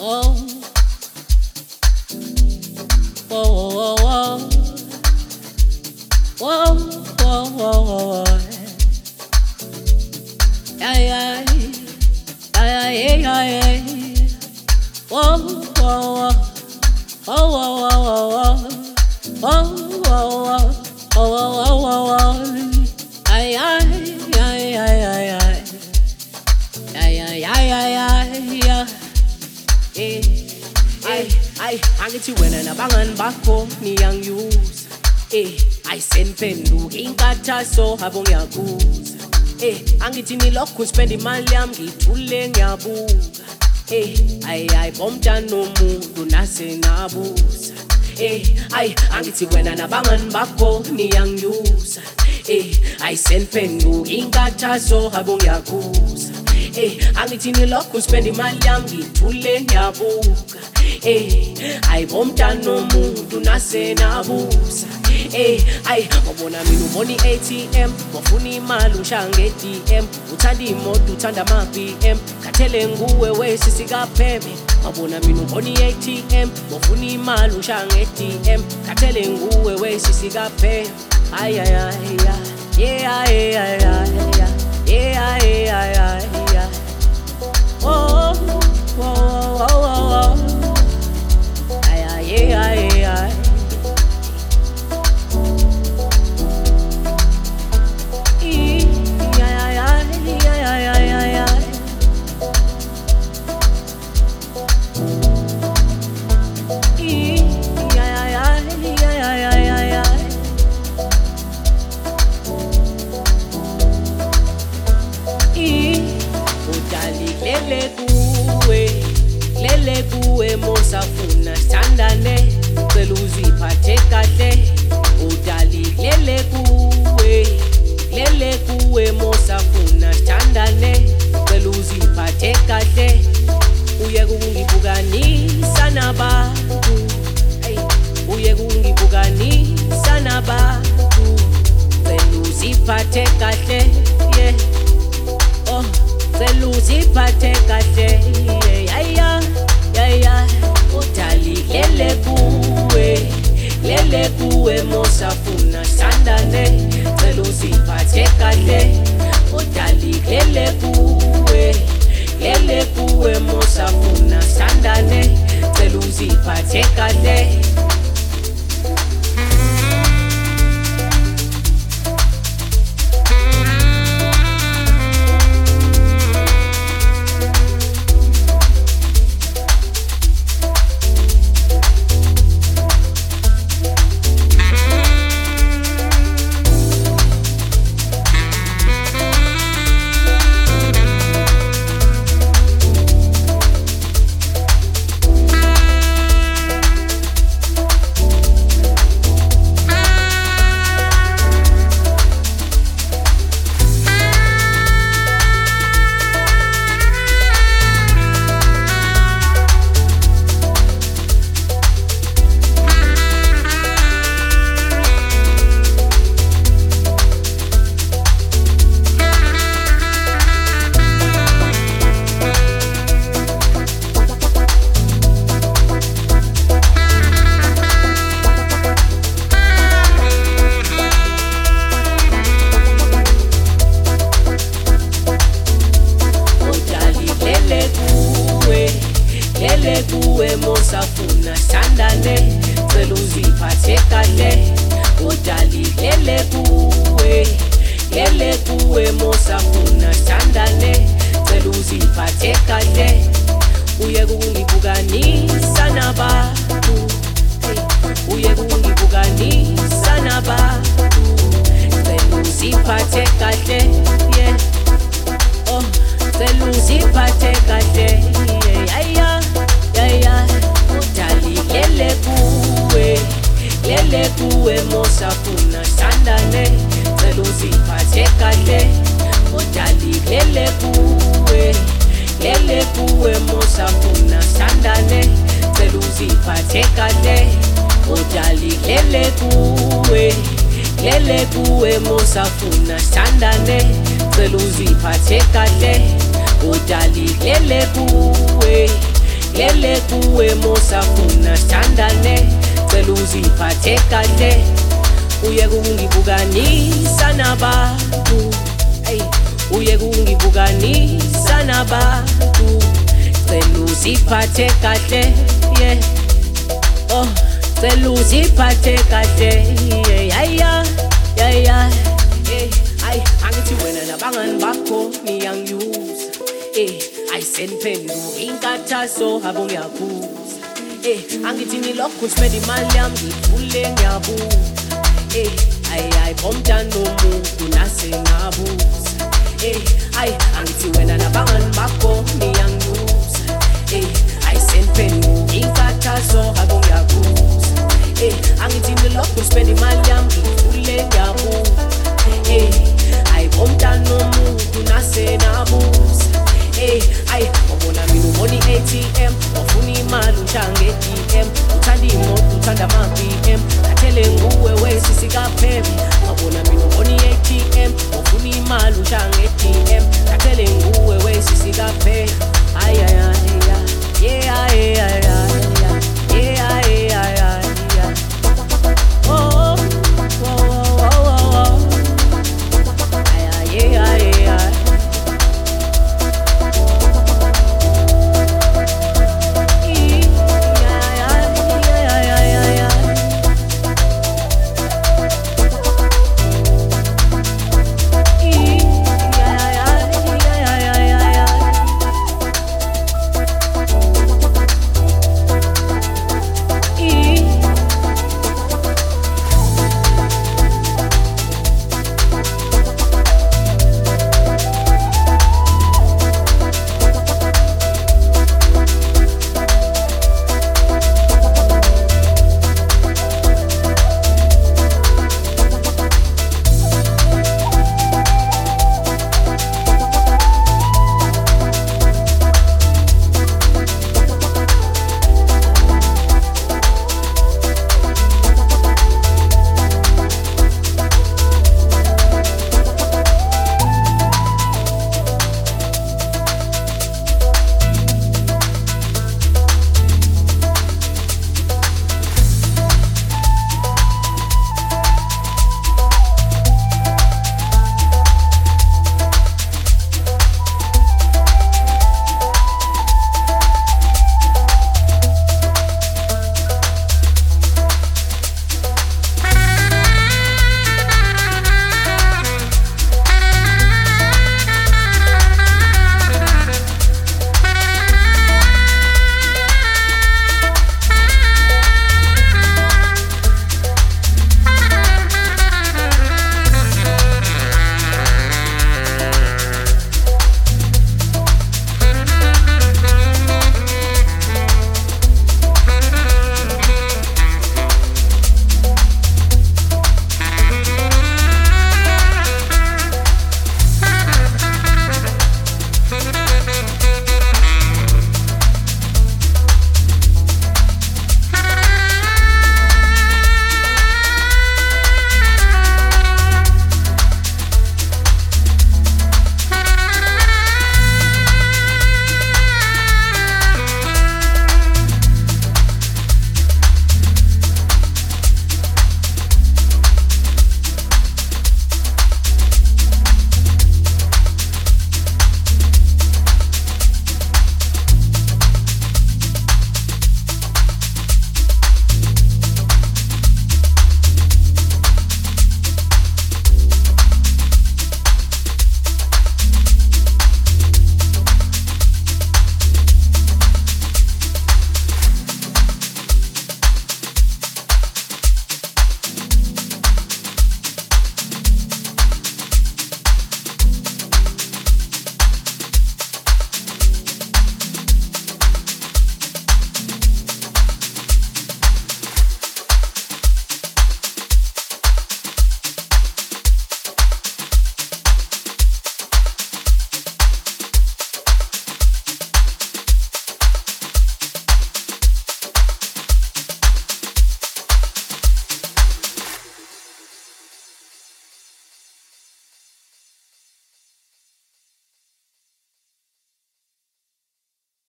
Angithi wena nabangani bakho niyangiyuza ayiseniphenduka inkathaso habo ngiyakuza angithi nilokhu spend imali yami ngithule ngiyabuka ayi bomntana nomuntu nase nabuza angithi wena nabangani bakho niyangiyuza ayiseniphenduka inkathaso habo ngiyakuza angithi nilokhu spend imali yami ngithule ngiyabuka ayi bomntana nomuntu nase nabuza wabona mina ubona i-ATM wafuna imali ushaya nge-DM uthanda imoto uthanda ama-BM khathele nguwe wesisi kaphebe wabona mina ubona i-ATM wafuna imali ushaya nge-DM khathele nguwe wesisi kaphebe lele kuwe mosafuna sithandane cela uziphathe kahle udali lele kuwe mosafuna sithandane cela uziphathe kahle uye kungibukanisa nabantu uye kungibukanisa nabantu cela uziphathe kahle cela uziphathe kahle udali lele kuwe mosafuna sithandane cela uziphathe kahle udali lele kuwe mosafuna sithandane cela uziphathe kahle kuwe mosafuna sithandane cela uziphathe kahle udali lele kuwe mosafuna sithandane cela uziphathe kahle uye kungibukanisa nabantu uye kungibukanisa nabantu cela uziphathe kahle cela uziphathe kahle udali lele kuwe mosafuna sithandane cela uziphathe kahle udali lele kuwe mosafuna sithandane cela uziphathe kahle udali lele kuwe mosafuna sithandane cela uziphathe kahle udali lele kuwe mosafuna sithandane cela uziphathe kahle uye kungibukanisa nabantu hey uye kungibukanisa nabantu cela uziphathe kahle yeah oh cela uziphathe kahle yeah yeah ay angithi wena nabangani bakho niyangiyuza ayisendiphenduka inkathaso abo ngiyaphuza angithi nilokhu spend imali yami ngithule ngiyabuza ay bomntana nomuntu nase